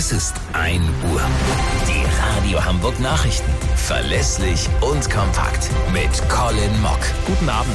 Es ist 1 Uhr. Die Radio Hamburg Nachrichten. Verlässlich und kompakt. Mit Colin Mock. Guten Abend.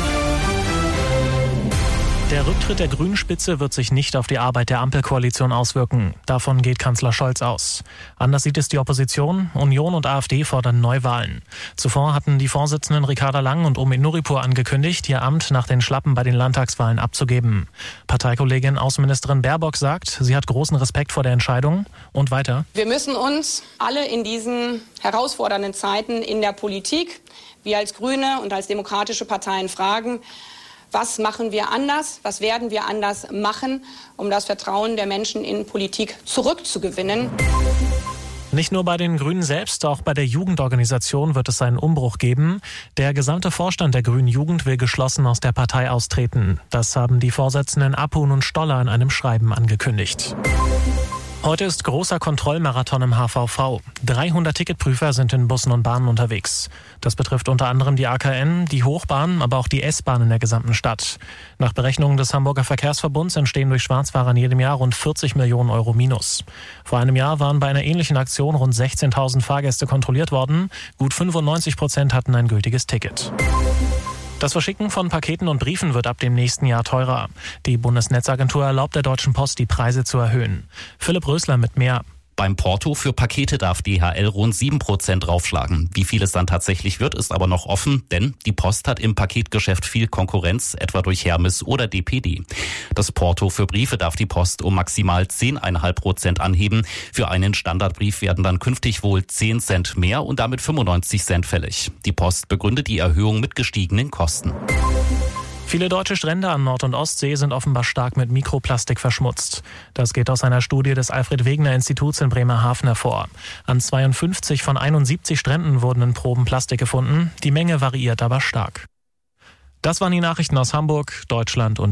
Der Rücktritt der Grünen-Spitze wird sich nicht auf die Arbeit der Ampelkoalition auswirken. Davon geht Kanzler Scholz aus. Anders sieht es die Opposition. Union und AfD fordern Neuwahlen. Zuvor hatten die Vorsitzenden Ricarda Lang und Omid Nuripur angekündigt, ihr Amt nach den Schlappen bei den Landtagswahlen abzugeben. Parteikollegin Außenministerin Baerbock sagt, sie hat großen Respekt vor der Entscheidung. Und weiter: Wir müssen uns alle in diesen herausfordernden Zeiten in der Politik, wir als Grüne und als demokratische Parteien fragen, was machen wir anders? Was werden wir anders machen, um das Vertrauen der Menschen in Politik zurückzugewinnen? Nicht nur bei den Grünen selbst, auch bei der Jugendorganisation wird es einen Umbruch geben. Der gesamte Vorstand der Grünen Jugend will geschlossen aus der Partei austreten. Das haben die Vorsitzenden Apun und Stoller in einem Schreiben angekündigt. Heute ist großer Kontrollmarathon im HVV. 300 Ticketprüfer sind in Bussen und Bahnen unterwegs. Das betrifft unter anderem die AKN, die Hochbahn, aber auch die S-Bahn in der gesamten Stadt. Nach Berechnungen des Hamburger Verkehrsverbunds entstehen durch Schwarzfahrer in jedem Jahr rund 40 Millionen Euro Minus. Vor einem Jahr waren bei einer ähnlichen Aktion rund 16.000 Fahrgäste kontrolliert worden. Gut 95% hatten ein gültiges Ticket. Das Verschicken von Paketen und Briefen wird ab dem nächsten Jahr teurer. Die Bundesnetzagentur erlaubt der Deutschen Post, die Preise zu erhöhen. Philipp Rösler mit mehr. Beim Porto für Pakete darf DHL rund 7% draufschlagen. Wie viel es dann tatsächlich wird, ist aber noch offen, denn die Post hat im Paketgeschäft viel Konkurrenz, etwa durch Hermes oder DPD. Das Porto für Briefe darf die Post um maximal 10,5% anheben. Für einen Standardbrief werden dann künftig wohl 10 Cent mehr und damit 95 Cent fällig. Die Post begründet die Erhöhung mit gestiegenen Kosten. Viele deutsche Strände an Nord- und Ostsee sind offenbar stark mit Mikroplastik verschmutzt. Das geht aus einer Studie des Alfred-Wegener-Instituts in Bremerhaven hervor. An 52 von 71 Stränden wurden in Proben Plastik gefunden. Die Menge variiert aber stark. Das waren die Nachrichten aus Hamburg, Deutschland und